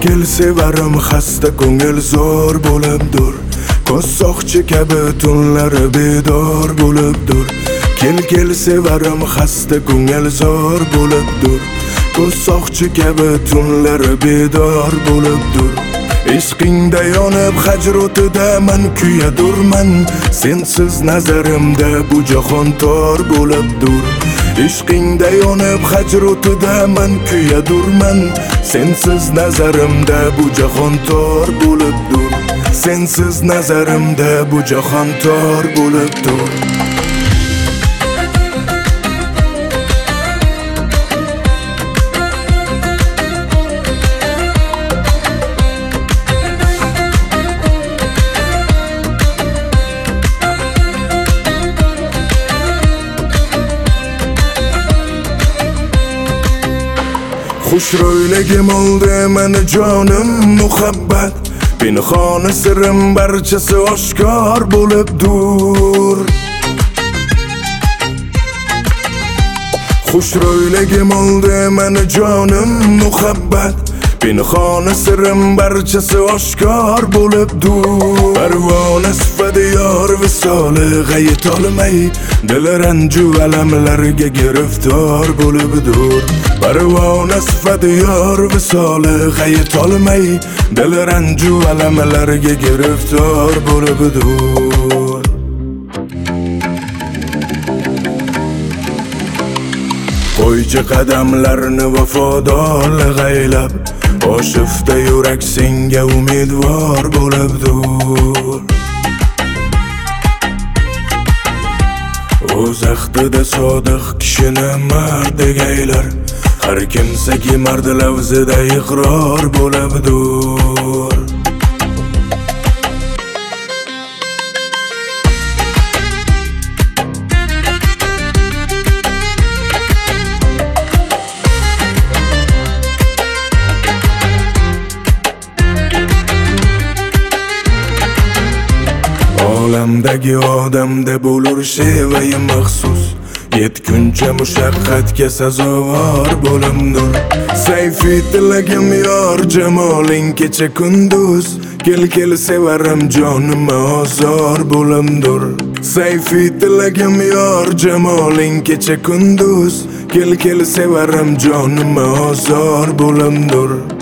kel sevarim xasta ko'ngil zo'r bo'libdir. Ko'z soqchi kabi tunlari bedor bo'libdir. Kel sevarim xasta ko'ngil zo'r bo'libdir. Ko'z soqchi kabi tunlari bedor bo'libdir. Ishqingda yonib hajr o'tida man kuyadurman. Sensiz nazarimda bu jahon tor bo'libdir. Ishqingda yonib hajr o'tida man kuyadurman. Sensiz nazarimda bu jahon tor bo'libdir. Sensiz nazarimda bu jahon tor bo'libdir. Xushro'yligim oldi meni jonim muhabbat. Pinhona sirim barchasi oshkor bo'libdir. Xushro'yligim oldi meni jonim muhabbat. Pinhona sirim barchasi oshkor bo'libdir. Parvona sifati yor visoli g'ayt olmay, dil ranju alamlarga giriftor bo'libdir. Parvona sifati yor visoli g'ayt olmay, dil ranju alamlarga giriftor bo'libdir. Qo'ychi qadamlarni vafodorlik aylab, oshifta yurak senga umidvor bo'libdir. O'z ahdida sodiq kishini mardga aylar. Har kimsaki mard lafzida iqror bo'libdir. Olamdagi odamda bo'lur shevai maxsus. Yetguncha mushaqqatga sazovor bo'limdir. Sayfi tilagim yor jamoling kecha kunduz. Kel sevarim jonim ozor bo'limdir. Sayfi tilagim yor jamoling kecha kunduz. Kel sevarim jonim ozor bo'limdir.